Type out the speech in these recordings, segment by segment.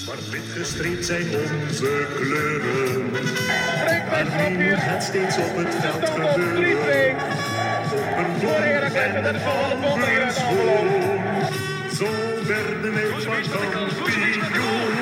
Zwart-wit gestreept zijn onze kleuren. Maar nu moet het steeds op het veld gebeuren. Op een blok en van schoon. Zo werden wij van kampioen.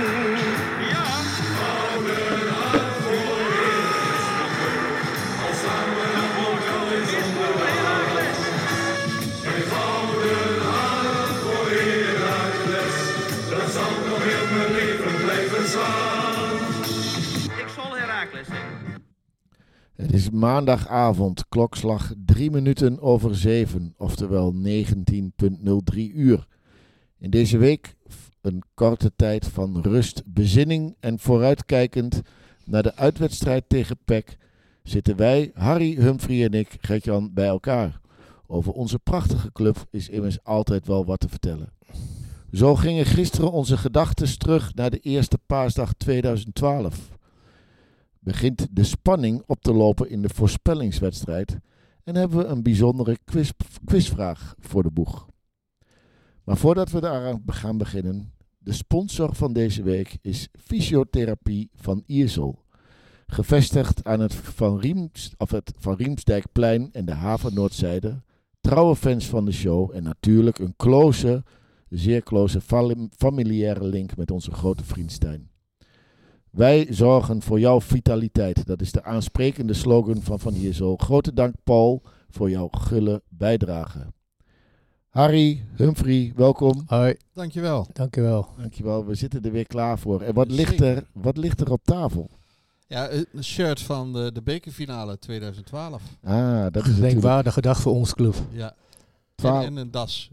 Ik zal Heracles zeggen. Het is maandagavond, klokslag 7:03, oftewel 19:03 uur. In deze week een korte tijd van rust, bezinning en vooruitkijkend naar de uitwedstrijd tegen PEC zitten wij, Harry, Humphrey en ik, Gert-Jan, bij elkaar. Over onze prachtige club is immers altijd wel wat te vertellen. Zo gingen gisteren onze gedachten terug naar de eerste paasdag 2012. Begint de spanning op te lopen in de voorspellingswedstrijd en hebben we een bijzondere quizvraag voor de boeg. Maar voordat we daaraan gaan beginnen, de sponsor van deze week is Fysiotherapie van Iersel. Gevestigd aan het Van Riemsdijkplein en de Haven-Noordzijde. Trouwe fans van de show en natuurlijk een zeer close familiaire link met onze grote vriend Stijn. Wij zorgen voor jouw vitaliteit. Dat is de aansprekende slogan van Iersel. Grote dank Paul voor jouw gulle bijdrage. Harry, Humphrey, welkom. Hoi. Dankjewel. Dankjewel, we zitten er weer klaar voor. En wat ligt er op tafel? Ja, een shirt van de bekerfinale 2012. Ah, dat is denkwaardige dag voor ons club. Ja. En een das.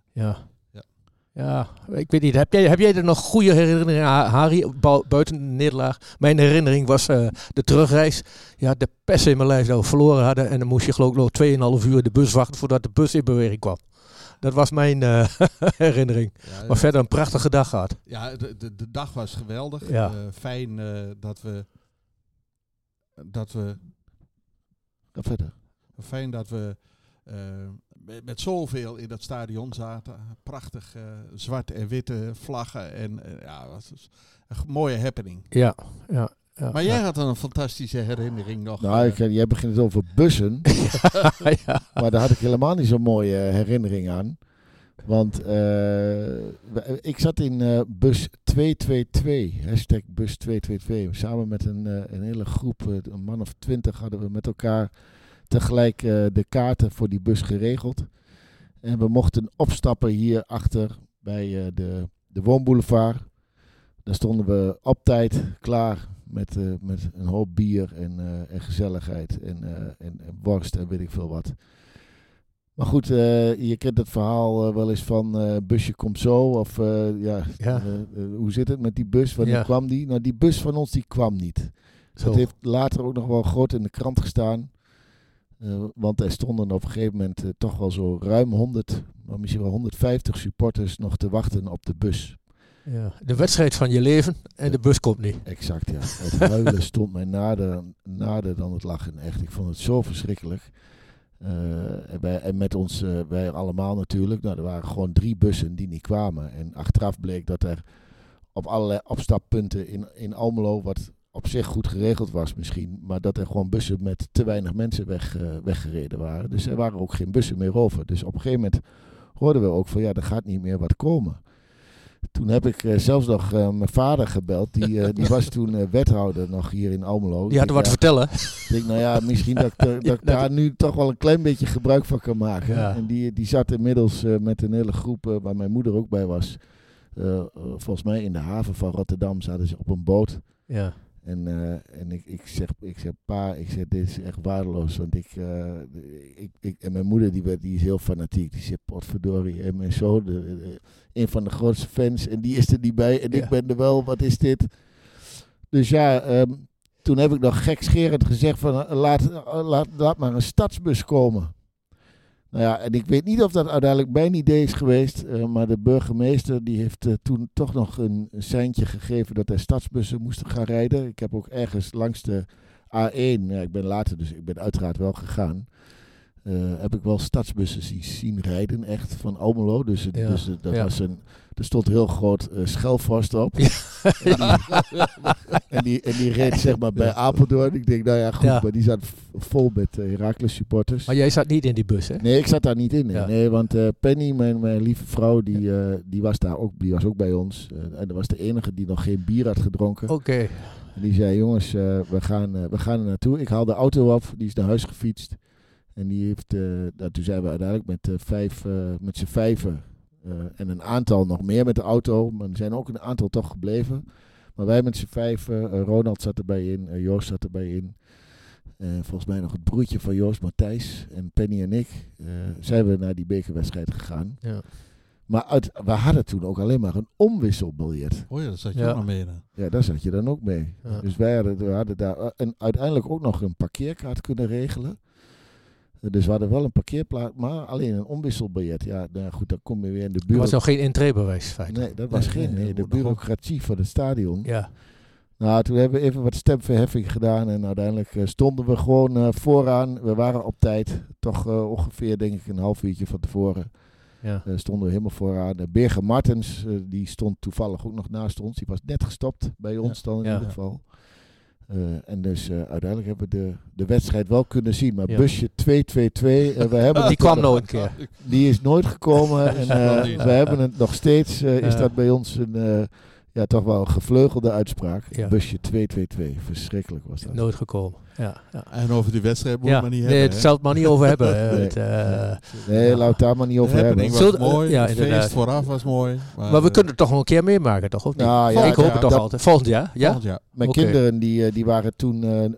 Ja, ik weet niet. Heb jij er nog goede herinneringen aan, Harry, buiten de nederlaag? Mijn herinnering was de terugreis. Ja, de pers in mijn lijf dat we verloren hadden. En dan moest je geloof ik nog 2,5 uur de bus wachten voordat de bus in beweging kwam. Dat was mijn herinnering. Ja, maar verder een prachtige dag gehad. Ja, de dag was geweldig. Ja. Fijn dat we... Ga verder. Fijn dat we met zoveel in dat stadion zaten. Prachtig zwart en witte vlaggen. En was een mooie happening. Ja. Maar jij had een fantastische herinnering nog. Nou, jij begint het over bussen. Ja. Maar daar had ik helemaal niet zo'n mooie herinnering aan. Want ik zat in bus 222, hashtag bus 222. Samen met een hele groep, een man of 20, hadden we met elkaar tegelijk de kaarten voor die bus geregeld. En we mochten opstappen hier achter bij de Woonboulevard. Daar stonden we op tijd klaar met een hoop bier en gezelligheid en worst en weet ik veel wat. Maar goed, je kent het verhaal wel eens van busje komt zo. Of hoe zit het met die bus? Wanneer kwam die? Nou, die bus van ons die kwam niet. Zo. Dat heeft later ook nog wel groot in de krant gestaan. Want er stonden op een gegeven moment toch wel zo ruim 100, maar misschien wel 150 supporters nog te wachten op de bus. Ja, de wedstrijd van je leven en de bus komt niet. Exact, ja. Het huilen stond mij nader dan het lachen. Echt, ik vond het zo verschrikkelijk. En met ons, wij allemaal natuurlijk. Nou, er waren gewoon 3 bussen die niet kwamen. En achteraf bleek dat er op allerlei opstappunten in Almelo, wat op zich goed geregeld was misschien, maar dat er gewoon bussen met te weinig mensen weggereden waren. Dus er waren ook geen bussen meer over. Dus op een gegeven moment hoorden we ook van er gaat niet meer wat komen. Toen heb ik zelfs nog mijn vader gebeld. Die was toen wethouder nog hier in Almelo. Die had er wat te vertellen. Ik denk, misschien dat ik daar nu toch wel een klein beetje gebruik van kan maken. Ja. En die zat inmiddels met een hele groep waar mijn moeder ook bij was. Volgens mij in de haven van Rotterdam zaten ze op een boot. Ja. En ik zeg, pa, dit is echt waardeloos. Want en mijn moeder die is heel fanatiek. Die zegt, potverdorie, en mijn zoon, een van de grootste fans. En die is er niet bij. En ik ben er wel, wat is dit? Dus toen heb ik nog gekscherend gezegd van, laat maar een stadsbus komen. Nou ja, en ik weet niet of dat uiteindelijk mijn idee is geweest, maar de burgemeester die heeft toen toch nog een seintje gegeven dat er stadsbussen moesten gaan rijden. Ik heb ook ergens langs de A1, ik ben later, dus ik ben uiteraard wel gegaan. heb ik wel stadsbussen zien rijden, echt, van Almelo. Dus dat Ja. was er stond heel groot Schelvorst op. En die reed zeg maar bij Apeldoorn. Ik denk, nou ja, goed, Ja. maar die zat vol met Heracles supporters. Maar jij zat niet in die bus, hè? Nee, ik zat daar niet in. Ja. Nee, want Penny, mijn lieve vrouw, die was daar ook, die was ook bij ons. En dat was de enige die nog geen bier had gedronken. Oké. En die zei, jongens, we gaan er naartoe. Ik haal de auto op, die is naar huis gefietst. En die heeft, toen zijn we uiteindelijk met z'n vijven en een aantal nog meer met de auto. Maar er zijn ook een aantal toch gebleven. Maar wij met z'n vijven, Ronald zat erbij in, Joost zat erbij in. Volgens mij nog het broertje van Joost, Matthijs en Penny en ik. Zijn we naar die bekerwedstrijd gegaan. Ja. Maar we hadden toen ook alleen maar een omwisselbiljet. Oh ja, dat zat je Ja. ook nog mee. Ja, daar zat je dan ook mee. Ja. Dus we hadden daar en uiteindelijk ook nog een parkeerkaart kunnen regelen. Dus we hadden wel een parkeerplaats, maar alleen een omwisselbiljet. Ja, nou goed, dan kom je weer in de Er buurt. was nog geen entreebewijs, feitelijk. Nee, dat was Nee, geen. nee, Nee, de moet nog bureaucratie van het stadion. Ja. Nou, toen hebben we even wat stemverheffing gedaan en uiteindelijk stonden we gewoon vooraan. We waren op tijd, toch ongeveer denk ik een half uurtje van tevoren. Ja. Stonden we helemaal vooraan. Birger Martens, die stond toevallig ook nog naast ons. Die was net gestopt bij ons dan in Ja. ieder geval. En dus uiteindelijk hebben we de wedstrijd wel kunnen zien. Maar Ja. busje 222, we hebben Die het kwam nog- nooit een keer. die is nooit gekomen. En wel niet. we hebben het nog steeds. Is Ja. dat bij ons een toch wel een gevleugelde uitspraak. Ja. Busje 222. Verschrikkelijk was dat. Nooit gekomen. Ja. Ja. En over die wedstrijd moet je Ja. maar niet Nee, hebben. het zal het maar niet over hebben. Nee. Ja. Laat het daar maar niet over de hebben. happening was Zullen- mooi, ja, het inderdaad. feest vooraf was mooi. Maar we kunnen het toch nog een keer meemaken, toch? Of niet? Nou, ja, Ik hoop ja, het toch dat- altijd. Volgend jaar? Ja? volgend jaar. Mijn Oké. kinderen die waren toen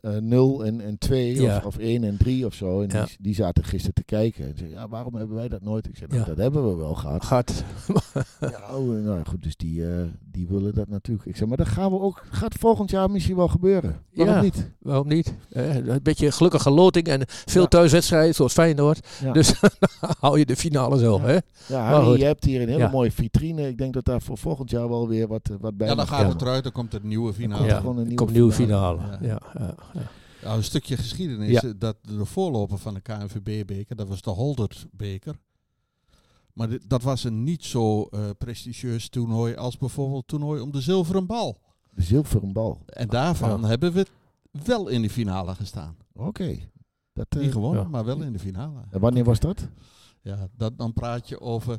0 en 2 Ja. of 1 en 3 of zo. En Ja. die zaten gisteren te kijken. En zeiden, ja, waarom hebben wij dat nooit? Ik zei, nou, Ja. dat hebben we wel gehad. Gaat. Ja, nou goed, dus die willen dat natuurlijk. Ik zeg, maar dat gaat volgend jaar misschien wel gebeuren. Waarom Ja. niet? Waarom niet? Een beetje gelukkige loting en veel Ja. thuiswedstrijden zoals Feyenoord. Ja. Dus hou je de finale zo, Ja. hè? Ja, Maar Harry, goed. je hebt hier een hele Ja. mooie vitrine. Ik denk dat daar voor volgend jaar wel weer wat bij Ja, dan mag gaat komen. het eruit, dan komt het nieuwe finale. komt Ja, gewoon een er nieuwe komt een nieuwe finale. finale. Ja. Ja. Ja, een stukje geschiedenis. Ja. Dat de voorloper van de KNVB-beker, dat was de Holdert-beker. Maar dat was een niet zo prestigieus toernooi als bijvoorbeeld het toernooi om de zilveren bal. De zilveren bal. En daarvan Ja. hebben we wel in de finale gestaan. Oké. Dat, Niet gewonnen, ja. maar wel in de finale. en wanneer was dat? Ja, dan praat je over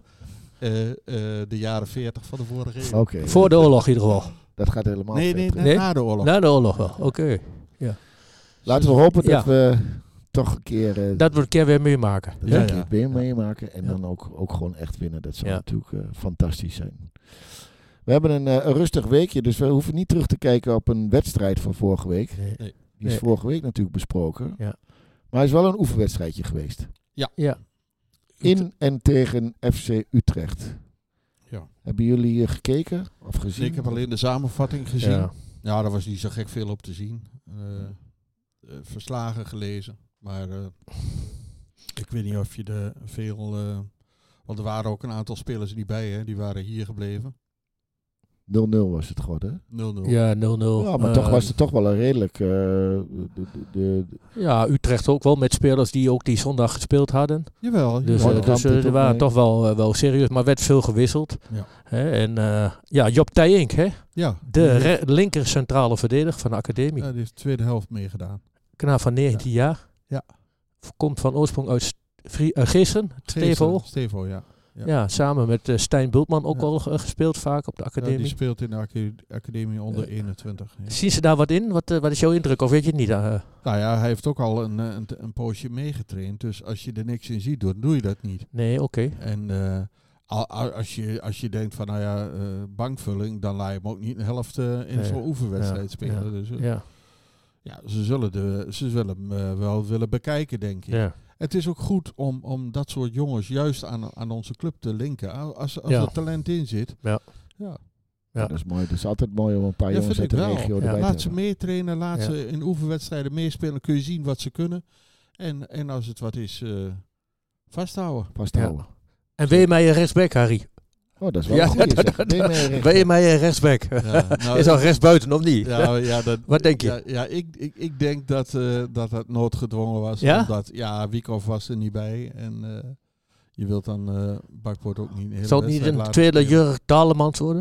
de jaren 40 van de vorige eeuw. Oké. Voor de oorlog in ieder geval. Dat gaat helemaal Nee, ver nee, terug. Nee? na de oorlog. Na de oorlog wel. Oké. Laten we hopen Ja. dat we toch een keer Dat we een keer weer meemaken. dat Ja, we ja. een keer weer meemaken. En Ja. dan ook gewoon echt winnen. Dat zou Ja. natuurlijk fantastisch zijn. We hebben een rustig weekje. Dus we hoeven niet terug te kijken op een wedstrijd van vorige week. Nee. Nee. Die is Nee. vorige week natuurlijk besproken. Ja. Maar het is wel een oefenwedstrijdje geweest. Ja. In en tegen FC Utrecht. Ja. Hebben jullie gekeken of gezien? Ik heb alleen de samenvatting gezien. Ja. Ja, daar was niet zo gek veel op te zien. Verslagen gelezen. Maar ik weet niet of je er veel... want er waren ook een aantal spelers niet bij, hè. Die waren hier gebleven. 0-0 was het geworden. 0-0. Ja, 0-0. Ja, maar toch was het toch wel een redelijk... Ja, Utrecht ook wel met spelers die ook die zondag gespeeld hadden. Jawel. Dus, jawel. Houtkamp er waren mee. toch wel serieus, maar werd veel gewisseld. Ja. Hè, en Job Tijink, hè? Ja, De linker centrale verdediger van de academie. die heeft de tweede helft meegedaan. Knaap van 19 jaar. Ja. Komt van oorsprong uit Geesten, Stevo. Stevo, ja. Ja, samen met Stijn Bultman ook Ja. al gespeeld vaak op de Ja, academie. die speelt in de academie onder 21. Ja. Zien ze daar wat in? Wat is jouw indruk? Of weet je het niet? Nou ja, hij heeft ook al een poosje meegetraind. Dus als je er niks in ziet, doe je dat niet. Nee, oké. En als je denkt van, nou ja, bankvulling, dan laat je hem ook niet een helft in Nee. zo'n oefenwedstrijd Ja, spelen. ja, Dus Ja, ze zullen hem wel willen bekijken, denk ik. ja. Het is ook goed om dat soort jongens juist aan onze club te linken. Als Ja. er talent in zit. Ja. Ja. Ja. Dat is mooi. Het is altijd mooi om een paar Ja, jongens vind uit ik de wel. regio Ja. erbij Laat te ze hebben. meetrainen, laat Ja. ze in oefenwedstrijden meespelen. Dan kun je zien wat ze kunnen. En als het wat is, vasthouden. Vasthouden. En Weermeijer rechtsback, Harry. Oh, dat is wel een goeie, zeg. Weermeijer rechtsback. Ja, nou, Is al rechtsbuiten of niet? Ja, Wat denk je? Ja, ik denk dat dat noodgedwongen was. Ja? Omdat, Wiekhoff was er niet bij. En je wilt dan Bakpoort ook niet... Zal het niet een tweede Jurk Dalemans worden?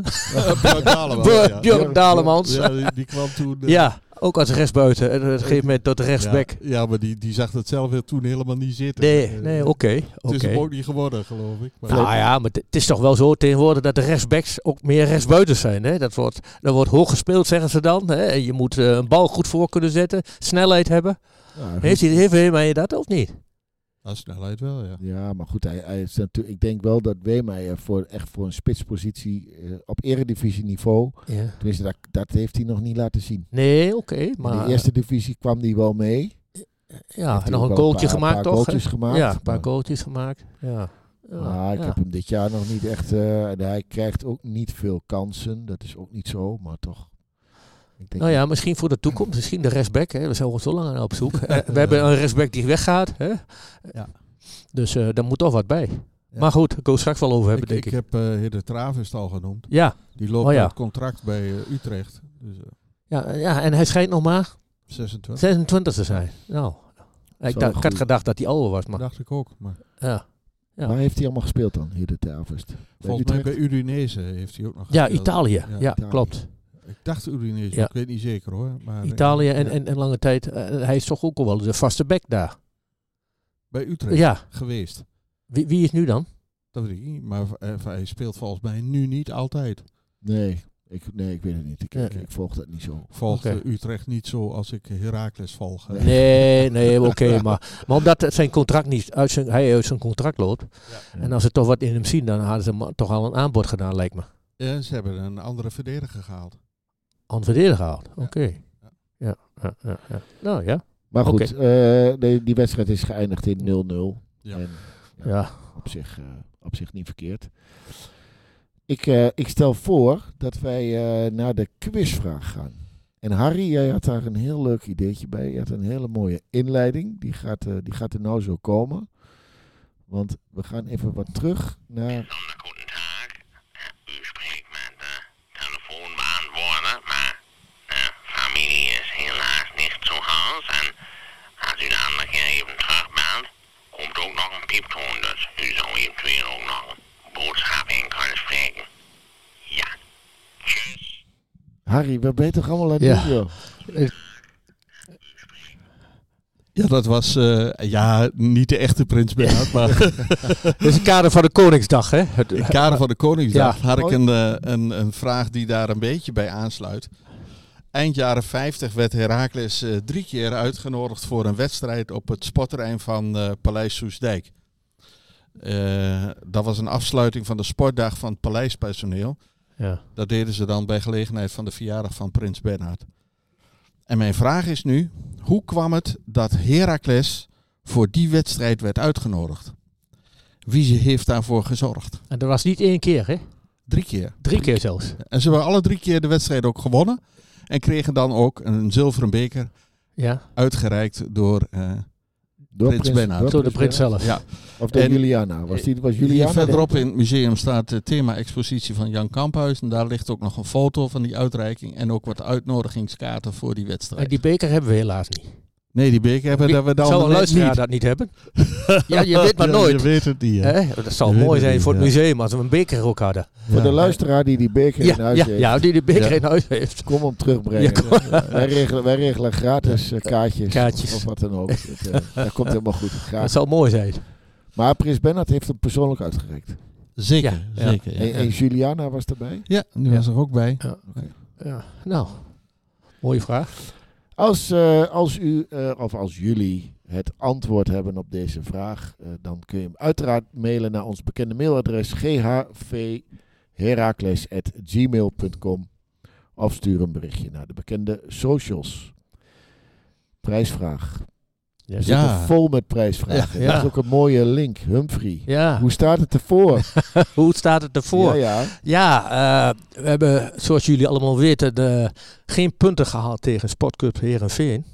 Jurk Dalemans. Ja, die kwam toen... Ja, ook als rechtsbuiten. En op een gegeven moment tot de rechtsback. Ja, maar die zag het zelf weer toen helemaal niet zitten. Nee, oké. Het is hem ook niet geworden, geloof ik. Maar Nou ja, maar het is toch wel zo tegenwoordig dat de rechtsbacks ook meer rechtsbuiten zijn. Hè? Dat wordt hoog gespeeld, zeggen ze dan. Hè? Je moet een bal goed voor kunnen zetten, snelheid hebben. Ja, Heeft Weermeijer dat of niet? Nou, snelheid wel, ja. Ja, maar goed, hij is natuurlijk, ik denk wel dat Weermeijer voor een spitspositie op eredivisieniveau, tenminste dat heeft hij nog niet laten zien. Nee, oké. Maar in de eerste divisie kwam hij wel mee. Ja, nog een goaltje gemaakt, toch? Goaltjes gemaakt. Ja, een paar goaltjes gemaakt. Ja. Maar ik heb hem dit jaar nog niet echt... hij krijgt ook niet veel kansen. Dat is ook niet zo, maar toch. Ik denk nou ja, misschien voor de toekomst. Misschien de rechtsback. Hè. We zijn al zo lang op zoek. We hebben een rechtsback die weggaat. Hè. Ja. Dus daar moet toch wat bij. Ja. Maar goed, ik wil straks wel over hebben, denk ik. Ik heb Hidde Travest al genoemd. Ja. Die loopt uit contract bij Utrecht. Dus, ja, en hij schijnt nog maar 26 te zijn. Nou, ik had gedacht dat hij ouder was. Maar. Dacht ik ook. Maar. Ja. Waar heeft hij allemaal gespeeld dan, Hidde Travest? Volgens mij bij Udinese heeft hij ook nog gespeeld. Ja, Italië. Ja, klopt. Ik dacht Udinese, ik weet niet zeker hoor. Maar Italië en lange tijd. Hij is toch ook al wel de vaste back daar. Bij Utrecht geweest. Wie is nu dan? Dat weet ik niet, maar hij speelt volgens mij nu niet altijd. Nee, ik weet het niet. Ik volg dat niet zo. Volgt Utrecht niet zo als ik Heracles volg. Nee, oké. Maar omdat zijn contract niet hij uit zijn contract loopt. Ja. En als ze toch wat in hem zien, dan hadden ze toch al een aanbod gedaan, lijkt me. Ja, ze hebben een andere verdediger gehaald. Oké. Ja. Nou ja. Maar goed, die wedstrijd is geëindigd in 0-0. Ja. En, ja. Op zich niet verkeerd. Ik stel voor dat wij naar de quizvraag gaan. En Harry, jij had daar een heel leuk ideetje bij. Je had een hele mooie inleiding. Die gaat er nou zo komen. Want we gaan even wat terug naar... Familie is helaas niet zu Hause en als u de andere keer even terugbelt, komt ook nog een pieptoon, dus u zou eventueel ook nog een boodschap in kunnen spreken. Ja, tjus. Harry, wat ben je toch allemaal aan het doen, joh? Ja, dat was niet de echte Prins Bernhard, maar... Dat is het kader van de Koningsdag, hè? In het kader van de Koningsdag had ik een vraag die daar een beetje bij aansluit. Eind jaren 50 werd Heracles 3 keer uitgenodigd voor een wedstrijd op het sportterrein van Paleis Soestdijk. Dat was een afsluiting van de sportdag van het paleispersoneel. Ja. Dat deden ze dan bij gelegenheid van de verjaardag van Prins Bernhard. En mijn vraag is nu, hoe kwam het dat Heracles voor die wedstrijd werd uitgenodigd? Wie heeft daarvoor gezorgd? En dat was niet 1 keer, hè? 3 keer. 3 keer zelfs. En ze hebben alle 3 keer de wedstrijd ook gewonnen. En kregen dan ook een zilveren beker uitgereikt door Prins Bernhard. Door de prins zelf. Ja. Of door Juliana. Was Juliana? Hier verderop in het museum staat de thema-expositie van Jan Kamphuis. En daar ligt ook nog een foto van die uitreiking. En ook wat uitnodigingskaarten voor die wedstrijd. En die beker hebben we helaas niet. Nee, die beker hebben we dan zou een luisteraar niet. Dat niet hebben? Ja, je weet maar nooit. Je weet het niet. Ja. Dat zou mooi zijn voor het museum als we een beker ook hadden. Voor de luisteraar die beker in huis heeft. Ja, die de beker in huis heeft. Kom hem terugbrengen. Wij regelen gratis kaartjes. Of wat dan ook. Dat komt helemaal goed. Gratis. Dat zou mooi zijn. Maar Prins Bernhard heeft hem persoonlijk uitgereikt. Zeker. En Juliana was erbij? Ja, die was er ook bij. Ja. Ja. Nou, mooie vraag. Als jullie het antwoord hebben op deze vraag, dan kun je hem uiteraard mailen naar ons bekende mailadres ghvherakles@gmail.com of stuur een berichtje naar de bekende socials. Prijsvraag. We zitten vol met prijsvragen. Dat is ook een mooie link. Humphrey. Ja. Hoe staat het ervoor? Hoe staat het ervoor? We hebben, zoals jullie allemaal weten, geen punten gehaald tegen Sportclub Heerenveen.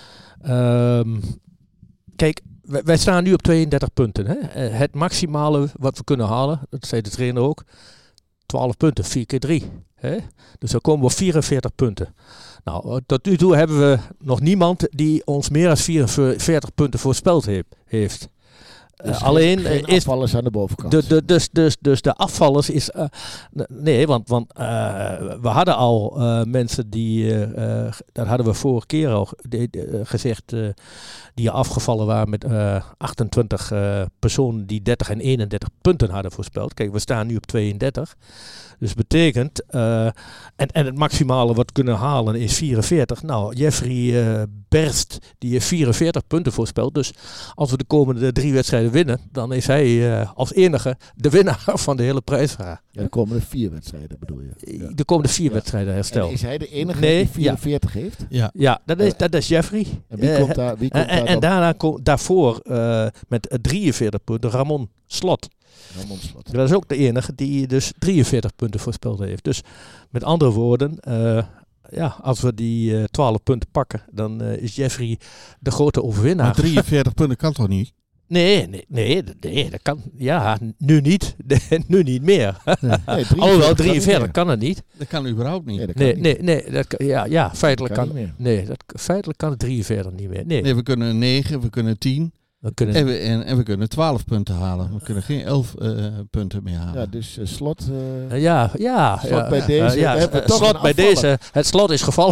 Kijk, wij staan nu op 32 punten. Hè? Het maximale wat we kunnen halen, dat zei de trainer ook, 12 punten, 4 keer 3. Hè? Dus dan komen we op 44 punten. Nou, tot nu toe hebben we nog niemand die ons meer dan 44 punten voorspeld heeft. Dus Alleen geen is afvallers aan de bovenkant. Dus de afvallers is... nee, want we hadden al mensen die... dat hadden we vorige keer al gezegd... die afgevallen waren met 28 personen die 30 en 31 punten hadden voorspeld. Kijk, we staan nu op 32. Dus betekent... en het maximale wat we kunnen halen is 44. Nou, Jeffrey Berst, die heeft 44 punten voorspeld. Dus als we de komende 3 wedstrijden winnen, dan is hij als enige de winnaar van de hele prijsvraag. Ja, de komende 4 wedstrijden bedoel je? Ja. De komende 4 wedstrijden herstel. En is hij de enige Nee, die 44 heeft? Ja, dat is Jeffrey. En wie komt daar? En daarna daarvoor met 43 punten Ramon Slot. Ramon Slot. Dat is ook de enige die dus 43 punten voorspeld heeft. Dus met andere woorden, als we die 12 punten pakken, dan is Jeffrey de grote overwinnaar. Maar 43 punten kan toch niet? Nee, dat kan. Ja, nu niet. Nu niet meer. Nee, Alhoewel 43 kan het niet. Dat kan überhaupt niet. Nee, dat kan niet. Nee, dat kan, feitelijk Dat kan. kan niet meer. Feitelijk kan het 43 niet meer. Nee. Nee, we kunnen 9, we kunnen 10 We kunnen, en we kunnen 12 punten halen. We kunnen geen 11 punten meer halen. Ja, dus Slot... Slot bij deze, we hebben toch Slot een bij afvaller. deze. Het slot is gevallen.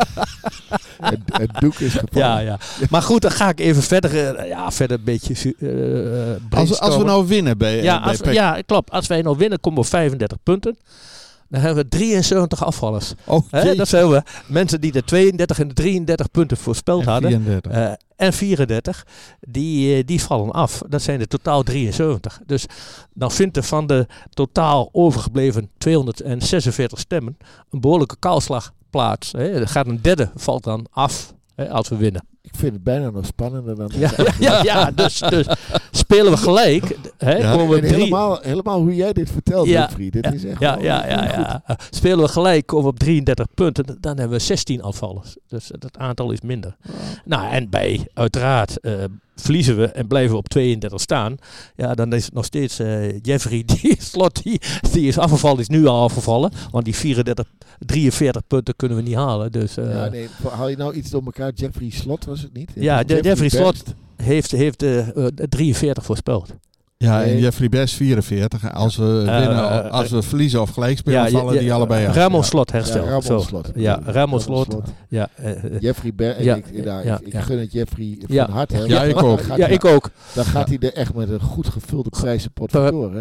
het doek is gevallen. Ja. Maar goed, dan ga ik even verder. Verder een beetje. Als we nou winnen bij PEC. Ja, klopt. Als wij nou winnen, komen we op 35 punten. Dan hebben we 73 afvallers. Dat zijn we. Mensen die de 32 en de 33 punten voorspeld hadden. 34. En 34, die vallen af. Dat zijn er totaal 73. Dus dan vindt er van de totaal overgebleven 246 stemmen een behoorlijke kaalslag plaats. Er gaat een derde, valt dan af als we winnen. Ik vind het bijna nog spannender dan... Dus spelen we gelijk. Komen we helemaal hoe jij dit vertelt, Wilfried. Dit is echt goed. Spelen we gelijk, komen we op 33 punten. Dan hebben we 16 afvallers. Dus dat aantal is minder. Nou, en uiteraard verliezen we en blijven we op 32 staan. Ja, dan is het nog steeds Jeffrey, die is afgevallen, is nu al afgevallen. Want die 43 punten kunnen we niet halen. Dus, haal je nou iets door elkaar? Jeffrey Slot was het niet? Ja, Jeffrey Slot heeft 43 voorspeld. Ja, en Jeffrey Best 44. En als we winnen, als we verliezen of gelijk spelen, vallen die allebei af. Ramon Slot herstel. Ramon Slot. Jeffrey Best. Ik gun het Jeffrey van harte. Ja, ik ook. Ik ook. Dan gaat hij er echt met een goed gevulde prijzenpot vandoor.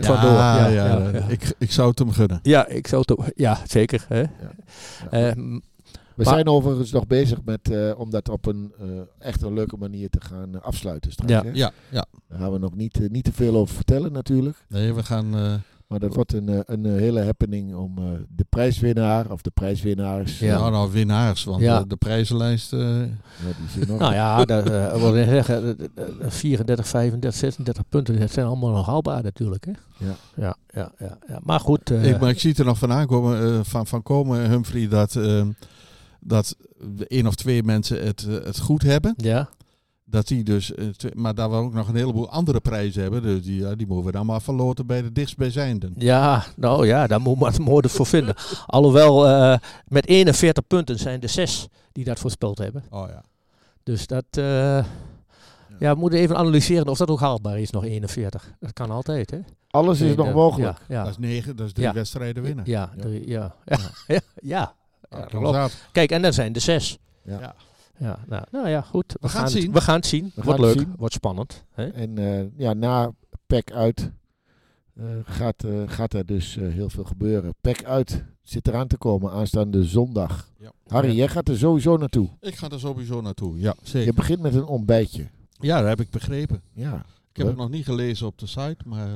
Ik zou het hem gunnen. Ja, ik zou het. Ja, zeker. Hè. We zijn overigens nog bezig met om dat op een echt een leuke manier te gaan afsluiten straks. Ja. Daar gaan we nog niet te veel over vertellen natuurlijk. Nee, we gaan... maar dat wordt een hele happening om de prijswinnaar of de prijswinnaars... Nou, winnaars, want de prijzenlijst... die zijn nog... Nou ja, dat wil ik zeggen, 34, 35, 36 punten, dat zijn allemaal nog haalbaar natuurlijk. Hè? Ja. Maar goed... Maar ik zie het er nog van aankomen, van komen, Humphrey, dat 1 of 2 mensen het goed hebben. Ja. Dat die dus, maar dat we ook nog een heleboel andere prijzen hebben. Dus die moeten we dan maar verloten bij de dichtstbijzijnden. Ja, nou ja, daar moet maar mooi voor vinden. Alhoewel, met 41 punten zijn er 6 die dat voorspeld hebben. Oh ja. Dus dat... we moeten even analyseren of dat ook haalbaar is, nog 41. Dat kan altijd, hè? Alles is nog mogelijk. Ja. Dat is 9, dat is 3 wedstrijden winnen. Ja. Kijk, en dan zijn er 6. Nou ja, goed. We gaan het zien. Wordt leuk. Wordt spannend. Hè? En na PEC uit gaat er dus heel veel gebeuren. PEC uit zit eraan te komen aanstaande zondag. Ja. Harry, jij gaat er sowieso naartoe. Ik ga er sowieso naartoe, ja, zeker. Je begint met een ontbijtje. Ja, dat heb ik begrepen. Ja. Ik heb het nog niet gelezen op de site, maar...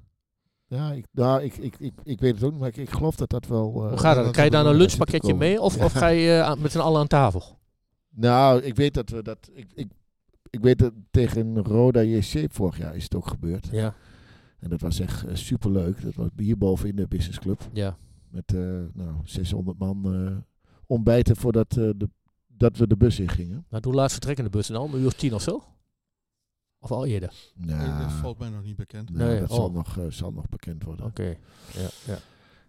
Ik weet het ook niet, maar ik geloof dat wel... Hoe gaat dat? Krijg je dan een lunchpakketje mee of ga je met z'n allen aan tafel? Nou, ik weet dat we dat... Ik weet dat tegen Roda JC vorig jaar is het ook gebeurd. Ja. En dat was echt superleuk. Dat was hierboven in de businessclub. Ja. Met 600 man ontbijten voordat dat we de bus in gingen. Nou, hoe laat vertrekken de bussen dan? Om 10:00 of zo? Of al eerder? Nou, dat valt mij nog niet bekend. Dat zal nog bekend worden. Oké. Ja.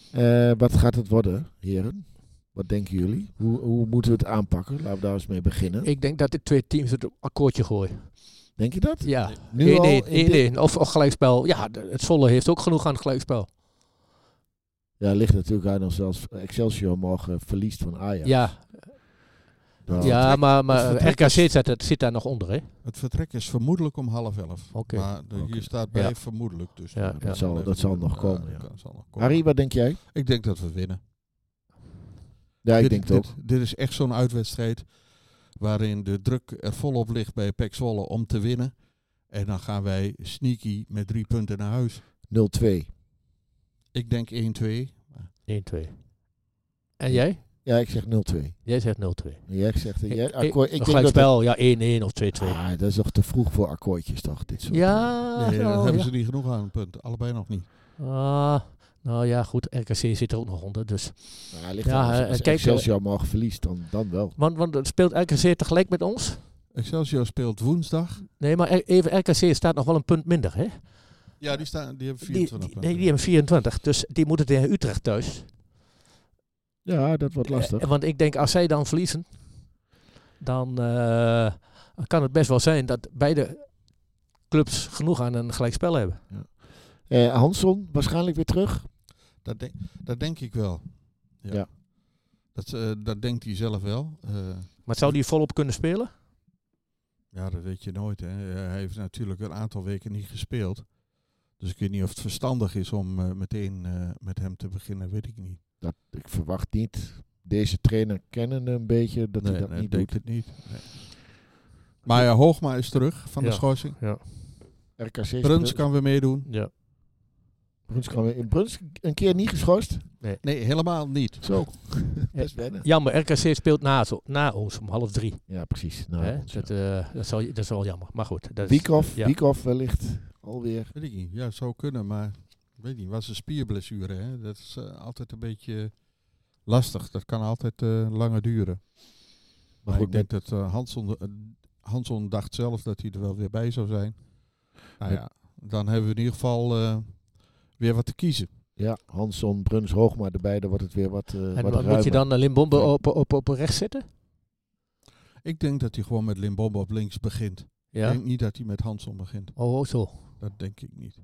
Wat gaat het worden, heren? Wat denken jullie? Hoe moeten we het aanpakken? Laten we daar eens mee beginnen. Ik denk dat de 2 teams het akkoordje gooien. Denk je dat? Ja, Nu al 1-1 of gelijkspel. Ja, het Zwolle heeft ook genoeg aan het gelijkspel. Ja, ligt natuurlijk aan als zelfs Excelsior morgen verliest van Ajax. Ja, Dan- ja maar vertrek RKC zit daar nog onder, hè? Het vertrek is vermoedelijk om 10:30. Oké. Maar hier Oké. staat bij Ja. vermoedelijk. Dus Ja, dat ja. Dat zal nog komen, ja. dat zal nog komen. Harry, wat denk jij? Ik denk dat we winnen. Ja, ik denk het ook. Dit is echt zo'n uitwedstrijd waarin de druk er volop ligt bij PEC Zwolle om te winnen. En dan gaan wij sneaky met 3 punten naar huis. 0-2. Ik denk 1-2. 1-2. En jij? Ja, ik zeg 0-2. Jij zegt 0-2. En jij zegt... Een ik denk dat gelijkspel, ja, 1-1 of 2-2. dat is toch te vroeg voor akkoordjes, toch? Dit soort Ja, Nee, nou, daar hebben ja. ze niet genoeg aan. Punt. Allebei nog niet. Nou ja, goed, RKC zit er ook nog onder. Dus. Nou, ligt Ja, er, als kijk, Excelsior morgen verliest, dan wel. Want speelt RKC tegelijk met ons? Excelsior speelt woensdag. Nee, maar even RKC staat nog wel een punt minder, hè? Ja, die hebben 24 Die punten. nee, die hebben 24. Dus die moeten tegen Utrecht thuis. Ja, dat wordt lastig. Want ik denk, als zij dan verliezen, dan kan het best wel zijn dat beide clubs genoeg aan een gelijkspel hebben. Hansson, waarschijnlijk weer terug. Dat denk ik wel. Ja. Dat denkt hij zelf wel. Maar zou die volop kunnen spelen? Ja, dat weet je nooit. Hè. Hij heeft natuurlijk een aantal weken niet gespeeld. Dus ik weet niet of het verstandig is om meteen met hem te beginnen. Weet ik niet. Ik verwacht niet. Deze trainer kennen een beetje dat hij dat niet denk doet. het niet. Nee. Maar ja, Hoogma is terug van de Ja. schorsing. RKC Bruns kan weer meedoen. Ja. Bruns een keer niet geschorst. Nee, helemaal niet. Zo. Best wennen. Jammer, RKC speelt na ons om 2:30. Ja, precies. Nou, Hè? ons, ja. Dat is wel jammer. Maar goed. Dat is, Wiekhoff wellicht alweer. Weet ik niet. Ja, het zou kunnen, maar weet niet. Was een spierblessure. Hè? Dat is altijd een beetje lastig. Dat kan altijd langer duren. Maar goed, ik denk dat Hansson dacht zelf dat hij er wel weer bij zou zijn. Nou ja, dan hebben we in ieder geval weer wat te kiezen. Ja, Hansson, Bruns, Hoogma erbij. Dan wordt het weer wat en wat wat moet je ruimer. dan Limbombe op rechts zetten? Ik denk dat hij gewoon met Limbombe op links begint. Ja. Ik denk niet dat hij met Hansson begint. Oh, zo. Dat denk ik niet.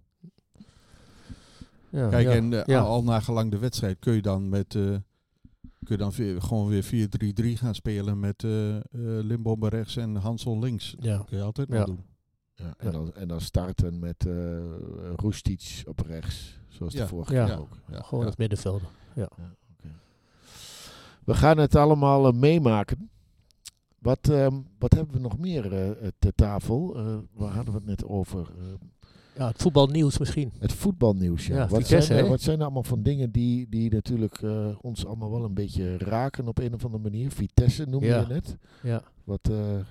Ja, Kijk, ja. en Ja. al na gelang de wedstrijd kun je dan gewoon weer 4-3-3 gaan spelen met Limbombe rechts en Hansson links. Ja. Dat kun je altijd nog Ja. doen. Ja, en dan starten met Roestic op rechts. Zoals de Ja. vorige Ja. keer ook. Ja. Gewoon als middenvelder. We gaan het allemaal meemaken. Wat hebben we nog meer ter tafel? Waar hadden we het net over? Ja, het voetbalnieuws misschien. Het voetbalnieuws. Ja. Ja, Wat, Vitesse, zijn, hè? wat zijn allemaal van dingen die natuurlijk ons allemaal wel een beetje raken op een of andere manier? Vitesse noemde Ja. je net. Ja. Wat,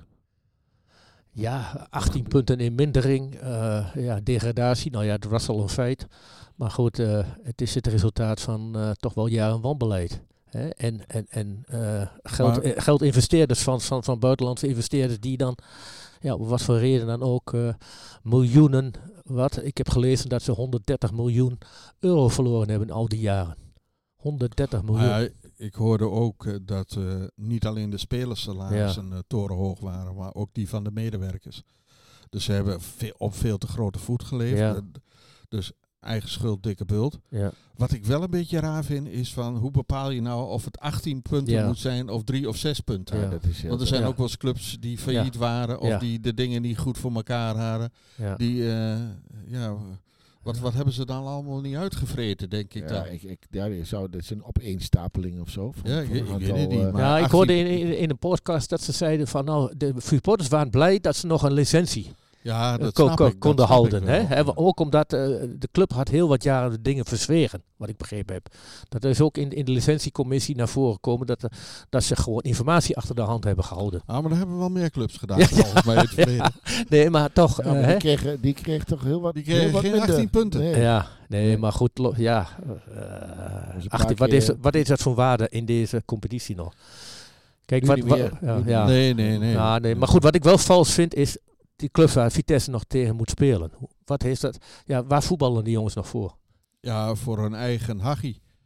Ja, 18 punten in mindering. Ja, degradatie. Nou ja, dat was al een feit. Maar goed, het is het resultaat van toch wel jaren wanbeleid. Hè? En geldinvesteerders van buitenlandse investeerders die dan, ja, op wat voor reden dan ook, miljoenen, ik heb gelezen dat ze 130 miljoen euro verloren hebben in al die jaren. 130 miljoen. Maar ja, ik hoorde ook dat niet alleen de spelersalarissen torenhoog waren, maar ook die van de medewerkers. Dus ze hebben op veel te grote voet geleefd. Ja. Dus eigen schuld, dikke bult. Ja. Wat ik wel een beetje raar vind, is van hoe bepaal je nou of het 18 punten Ja. moet zijn of 3 of 6 punten. Ja. dat is heel Want er zijn Ja. ook wel eens clubs die failliet waren of Ja. die de dingen niet goed voor elkaar hadden. Ja. Die, wat hebben ze dan allemaal niet uitgevreten, denk ik dan? dat is een opeenstapeling of zo. Ja, ik weet het niet, maar Ja, ik 18 hoorde in een podcast dat ze zeiden van, nou, de supporters waren blij dat ze nog een licentie Ja, dat snap ik, dat konden snap ik houden. wel. Hè? Ook omdat de club had heel wat jaren de dingen verzwegen, wat ik begrepen heb. Dat is ook in de licentiecommissie naar voren gekomen dat ze gewoon informatie achter de hand hebben gehouden. Ah, maar dat hebben wel meer clubs gedaan, Ja, volgens mij in het verleden. Nee, maar toch. Ja, maar hè? die kreeg toch heel wat. Die kregen heel wat geen minder. 18 punten. Nee. Ja, nee, maar goed. Ja, Dus een 18, paar keer- wat is dat voor waarde in deze competitie nog? Kijk, Nu wat, niet wat, meer. ja, Nu niet ja. Nee. Ja, nee, maar goed, wat ik wel vals vind is die clubs waar Vitesse nog tegen moet spelen. Wat heeft dat? Ja, waar voetballen die jongens nog voor? Ja, voor hun eigen hachie.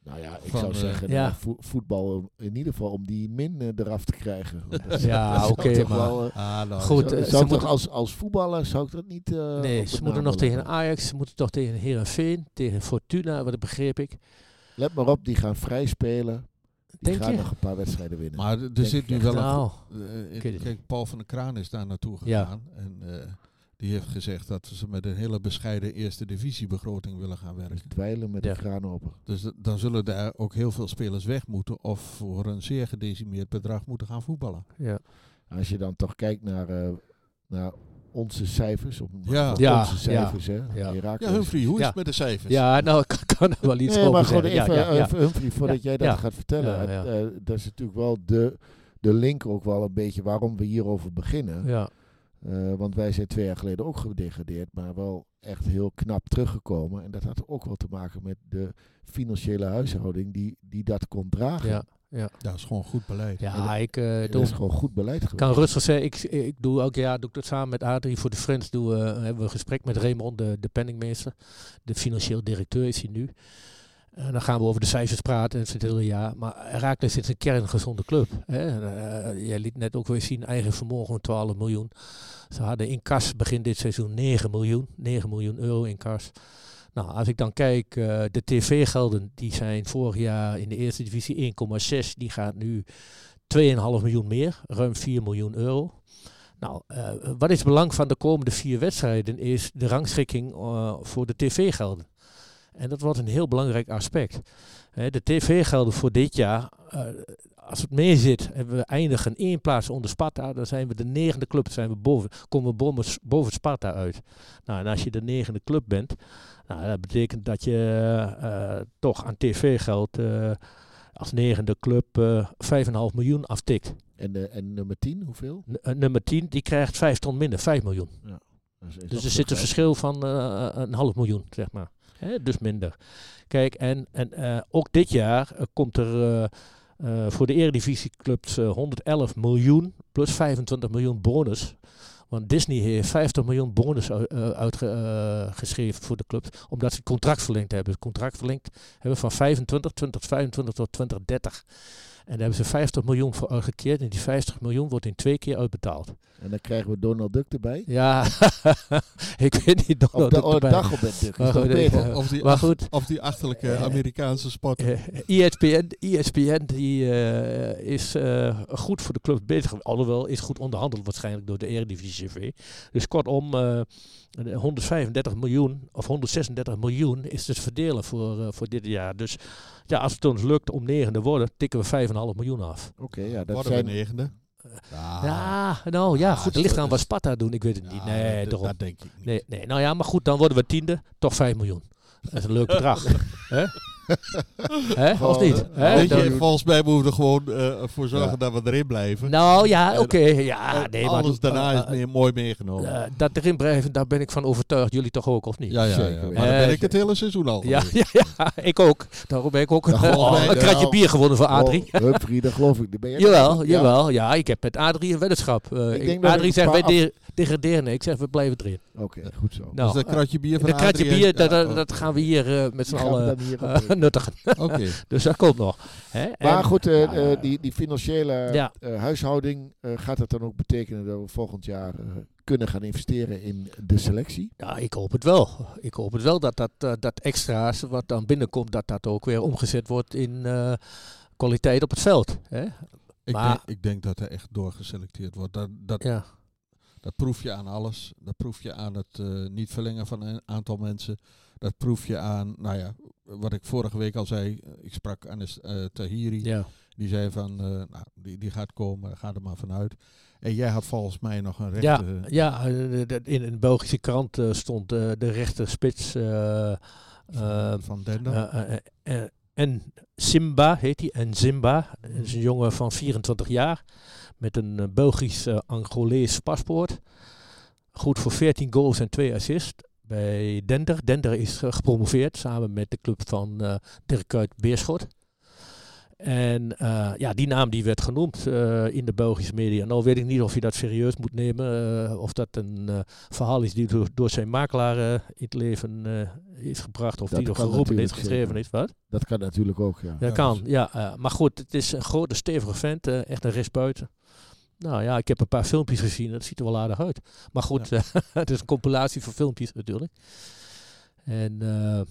Nou ja, ik Van, zou zeggen, ja. voetbal in ieder geval om die min eraf te krijgen. Want dat Ja, zou oké, toch maar wel, goed, zou ze ik moeten- toch als voetballer zou ik dat niet... nee, ze moeten nog tegen Ajax, ze moeten toch tegen Heerenveen, tegen Fortuna, wat begreep ik. Let maar op, die gaan vrij spelen. Die Denk gaan je? nog een paar wedstrijden winnen. Maar er Denk zit ik nu echt. wel een... Nou, Kijk, weet het niet. Paul van der Kraan is daar naartoe Ja. gegaan. En die heeft gezegd dat ze met een hele bescheiden eerste divisiebegroting willen gaan werken. Dweilen met Ja. de kraan open. Dus dan zullen daar ook heel veel spelers weg moeten of voor een zeer gedecimeerd bedrag moeten gaan voetballen. ja. Als je dan toch kijkt naar onze cijfers. Ja. Ja, Onze cijfers, hè. ja. Heracles. Ja, Humphrey, hoe is Ja. het met de cijfers? Ja, nou, ik kan er wel iets Nee, over maar gewoon zeggen. even, Ja. even Humphrey, voordat jij dat Ja. gaat vertellen. Ja, ja. Dat is natuurlijk wel de link ook wel een beetje waarom we hierover beginnen. Ja. Want wij zijn 2 jaar geleden ook gedegradeerd, maar wel echt heel knap teruggekomen. En dat had ook wel te maken met de financiële huishouding die dat kon dragen. Ja. Dat is gewoon goed beleid. Ja, ik Dat doe is gewoon goed beleid geweest. kan rustig zeggen, ik doe elk jaar doe ik dat samen met Adrie voor de Friends. Hebben we een gesprek met Raymond, de penningmeester. De financieel directeur is hij nu. En dan gaan we over de cijfers praten en het hele jaar. Maar Heracles is een kerngezonde club. Hè. Jij liet net ook weer zien, eigen vermogen 12 miljoen. Ze hadden in kas begin dit seizoen 9 miljoen euro in kas. Nou, als ik dan kijk, de tv-gelden die zijn vorig jaar in de eerste divisie 1,6. Die gaat nu 2,5 miljoen meer, ruim 4 miljoen euro. Nou, wat is het belang van de komende 4 wedstrijden is de rangschikking voor de tv-gelden. En dat wordt een heel belangrijk aspect. De tv-gelden voor dit jaar, als het mee zit en we eindigen 1 plaats onder Sparta, dan zijn we de 9e club, komen we boven Sparta uit. Nou, en als je de 9e club bent, nou, dat betekent dat je toch aan tv-geld als 9e club 5,5 miljoen aftikt. En nummer 10, hoeveel? Nummer 10, die krijgt 5 ton minder, 5 miljoen. Dus er zit een verschil van een half miljoen, zeg maar. Dus minder. Kijk, en ook dit jaar komt er voor de eredivisieclubs 111 miljoen plus 25 miljoen bonus. Want Disney heeft 50 miljoen bonus uitgeschreven voor de clubs, omdat ze het contract verlengd hebben. Het contract verlengd hebben van 2025 tot 2030. En daar hebben ze 50 miljoen voor uitgekeerd. En die 50 miljoen wordt in 2 keer uitbetaald. En dan krijgen we Donald Duck erbij. Ja, ik weet niet Donald Duck erbij. Dagobert Duck. Maar Is toch goed, beter? maar goed. Of die achterlijke Amerikaanse sport. ESPN die is goed voor de club bezig. Alhoewel is goed onderhandeld waarschijnlijk door de Eredivisie TV. Dus kortom, 135 miljoen of 136 miljoen is dus verdelen voor dit jaar. Dus ja, als het ons lukt om 9e te worden, tikken we 5,5 miljoen af. Oké, ja, dat Worden zijn... we 9e? Ja, nou ja, goed. Het ligt aan wat Sparta doen. Ik weet het niet. Nee, dat, daarom. dat denk ik niet. Nee, nou ja, maar goed, dan worden we 10e. Toch 5 miljoen. Dat is een leuk bedrag. Hè? Hè? Of niet? Hè? Weet Dan- je, volgens mij moeten we er gewoon voor zorgen dat we erin blijven. Nou ja, En- oké. Ja, nee, maar alles daarna is mooi meegenomen. dat erin blijven, daar ben ik van overtuigd. Jullie toch ook, of niet? ja. zeker. Maar dan ben ik het hele seizoen al Ja, geweest. ja, ik ook. Daarom ben ik ook Nou, volgens mij een kratje wel. bier gewonnen voor Adrie. Humphrey, dat geloof ik. Ben jij Jawel, Ja. jawel. Ja, ik heb met Adrie een weddenschap. denk dat Adrie ik zegt, een paar wij degraderen. Ik zeg, we blijven erin. Oké, goed zo. Nou, Dus dat kratje bier van dat kratje Adrie- bier, Ja, dat gaan we hier met z'n Die gaan we allen dan hier op doen. nuttigen. Oké. Dus dat komt nog. Hè? Maar En- goed, die financiële Ja. huishouding, gaat het dan ook betekenen dat we volgend jaar kunnen gaan investeren in de selectie? Ja, ik hoop het wel. Ik hoop het wel dat extra's wat dan binnenkomt, dat ook weer omgezet wordt in kwaliteit op het veld. Hè? Maar- Ik denk dat er echt doorgeselecteerd wordt. Ja. Dat proef je aan alles. Dat proef je aan het niet verlengen van een aantal mensen. Dat proef je aan, nou ja, wat ik vorige week al zei. Ik sprak Anis Tahiri. Ja. Die zei van, die gaat komen, ga er maar vanuit. En jij had volgens mij nog een Ja, rechte... ja, in een Belgische krant stond de rechter spits van Dender. en Simba heet hij. En Simba is een jongen van 24 jaar met een Belgisch-Angolees paspoort. Goed voor 14 goals en 2 assists bij Dender. Dender is gepromoveerd samen met de club van Dirk Kuyt Beerschot. En die naam die werd genoemd in de Belgische media. Nou weet ik niet of je dat serieus moet nemen. Of dat een verhaal is die door zijn makelaar in het leven is gebracht. Of Dat die er kan geroepen is, natuurlijk geschreven zeker. is. Wat? Dat kan natuurlijk ook, ja. Ja, kan. Ja, maar goed, het is een grote, stevige vent. Echt een rechtsbuiten. Nou ja, ik heb een paar filmpjes gezien. Dat ziet er wel aardig uit. Maar goed, het is een compilatie van filmpjes natuurlijk. En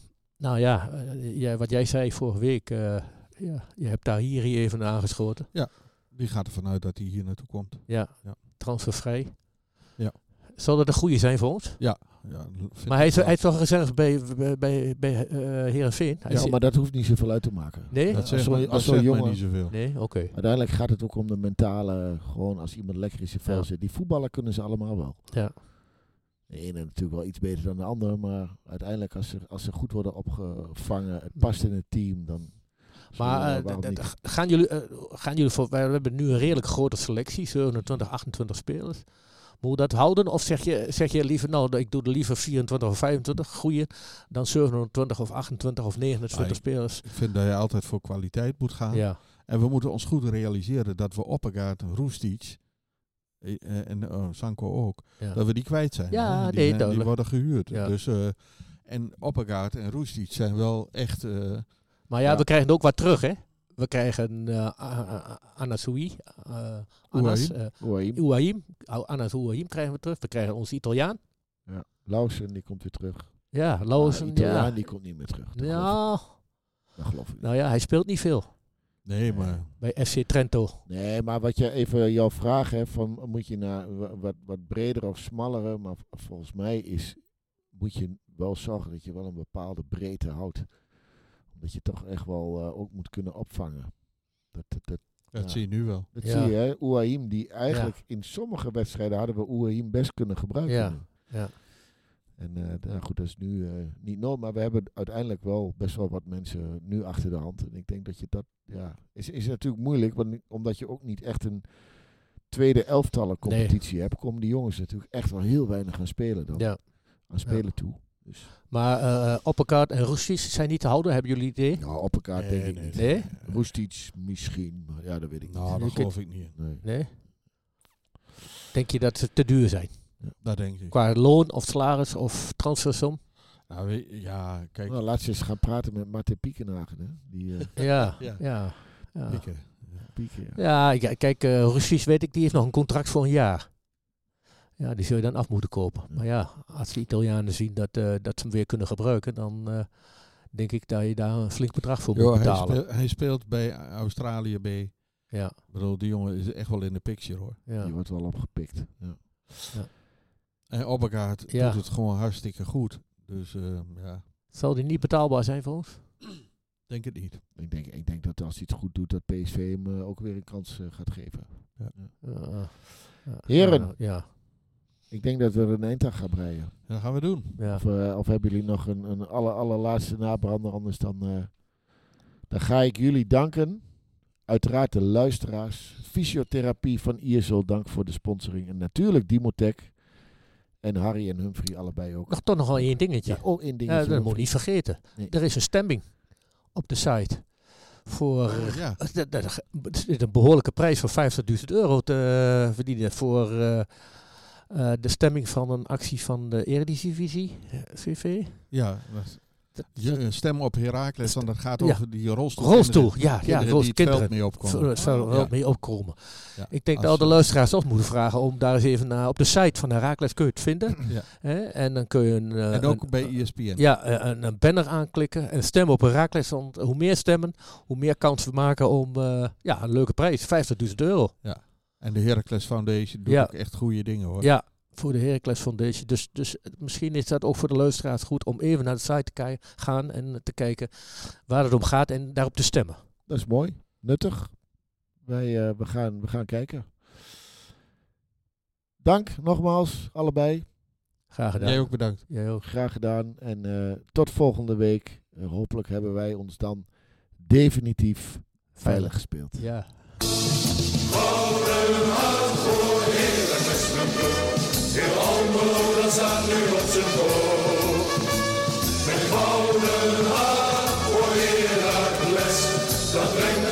wat jij zei vorige week. Je hebt daar hier even aangeschoten. Die gaat ervan uit dat hij hier naartoe komt. Ja, Ja. transfervrij. Ja. Zal dat een goede zijn voor ons? Ja, Maar hij is toch reserve bij Heerenveen? Ja, maar dat hoeft niet zoveel uit te maken. Nee? Dat zegt zo'n mij jongen- niet zoveel. Nee? Oké. Uiteindelijk gaat het ook om de mentale, gewoon als iemand lekker in zijn vel Ja. zit. Die voetballen kunnen ze allemaal wel. Ja. De ene natuurlijk wel iets beter dan de andere, maar uiteindelijk als ze goed worden opgevangen, het past in het team, dan... Maar waarom niet? gaan jullie voor... We hebben nu een redelijk grote selectie, 27, 28 spelers. Moet je dat houden? Of zeg je liever, nou, ik doe er liever 24 of 25 goeie, dan 27 of 28 of 29 spelers? Ik vind dat je altijd voor kwaliteit moet gaan. Ja. En we moeten ons goed realiseren dat we Oppegaard, Roestic en Sanko ook, Ja. dat we die kwijt zijn. Ja, hè. nee, Die duidelijk. worden gehuurd. Ja. Dus, en Oppegaard en Roestic zijn wel echt... Maar ja, we krijgen ook wat terug, hè? We krijgen Anasoui, Ouahim. Anas Ouahim krijgen we terug. We krijgen onze Italiaan. Ja. Lausen, die komt weer terug. Ja, Lauzen. Italiaan, die komt niet meer terug. Ja. Dat geloof ik niet. Nou ja, hij speelt niet veel Nee, maar... bij FC Trento. Nee, maar wat je even jouw vraag hebt, van moet je naar wat breder of smallere, maar volgens mij moet je wel zorgen dat je wel een bepaalde breedte houdt. Omdat je toch echt wel ook moet kunnen opvangen. Dat zie je nu wel. Dat Ja. zie je, hè? Ouahim, die eigenlijk in sommige wedstrijden hadden we Ouahim best kunnen gebruiken. Ja. En goed, dat is nu niet nodig, maar we hebben uiteindelijk wel best wel wat mensen nu achter de hand. En ik denk dat je dat, is natuurlijk moeilijk, omdat je ook niet echt een tweede elftallen competitie hebt, komen die jongens natuurlijk echt wel heel weinig aan spelen dan. Ja. Aan spelen toe. Dus. Maar Oppegaard en Roestic zijn niet te houden, hebben jullie idee? Nou, op elkaar denk ik niet. Nee? Roestic misschien, maar ja, dat weet ik Nou, niet. dat geloof ik niet. Nee. Nee? Denk je dat ze te duur zijn? Dat denk ik. Qua loon of salaris of transfersom? Nou, kijk. Nou, laat ze eens gaan praten met Martin Piekenhagen, hè? Die Ja. Pieken. Pieken, Ja, kijk, Russisch weet ik, die heeft nog een contract voor een jaar. Ja, die zul je dan af moeten kopen. Maar ja, als de Italianen zien dat ze hem weer kunnen gebruiken, dan denk ik dat je daar een flink bedrag voor moet betalen. Hij speelt bij Australië B. Ja. Ik bedoel, die jongen is echt wel in de picture, hoor. Ja. Die wordt wel opgepikt. Ja. En Oppegaard doet het gewoon hartstikke goed. Dus Zal die niet betaalbaar zijn voor ons? denk het niet. Ik denk dat als hij het goed doet, dat PSV hem ook weer een kans gaat geven. Heren. Ja. Ik denk dat we er een eind aan gaan breien. Dat gaan we doen. Ja. Of hebben jullie nog een allerlaatste nabrander? Anders dan ga ik jullie danken. Uiteraard de luisteraars. Fysiotherapie van ISO, dank voor de sponsoring. En natuurlijk Dimotech. En Harry en Humphrey allebei ook. Toch nog wel één dingetje. Ja, ook één dingetje. Dat moet je niet vergeten. Nee. Er is een stemming op de site. Voor Ja. er zit een behoorlijke prijs van €50.000 te verdienen voor de stemming van een actie van de Eredivisie, CV. Ja, je stem op Heracles, want dat gaat Ja. over die rolstoel. Rolstoel, Kinderen die het veld kinderen mee opkomen. het veld mee opkomen. Ja. Ik denk Als- dat de luisteraars ons moeten vragen om daar eens even naar op de site van Heracles kun je het vinden. Ja. Hè? En dan kun je En ook bij ESPN. een banner aanklikken en stemmen op Heracles. Want hoe meer stemmen, hoe meer kans we maken om een leuke prijs, €50.000. En de Heracles Foundation doet ook echt goede dingen, hoor. Ja, voor de Heracles Foundation. Dus misschien is dat ook voor de luisteraars goed om even naar de site te gaan en te kijken waar het om gaat en daarop te stemmen. Dat is mooi. Nuttig. We gaan kijken. Dank nogmaals, allebei. Graag gedaan. Jij ook bedankt. Jij ook. Graag gedaan. En tot volgende week. Hopelijk hebben wij ons dan definitief veilig gespeeld. Ja. Gouden hart voor Heracles mijn ploeg. Heel Almelo, dat staat nu op zijn hoog. Met gouden hart voor Heracles, dat brengt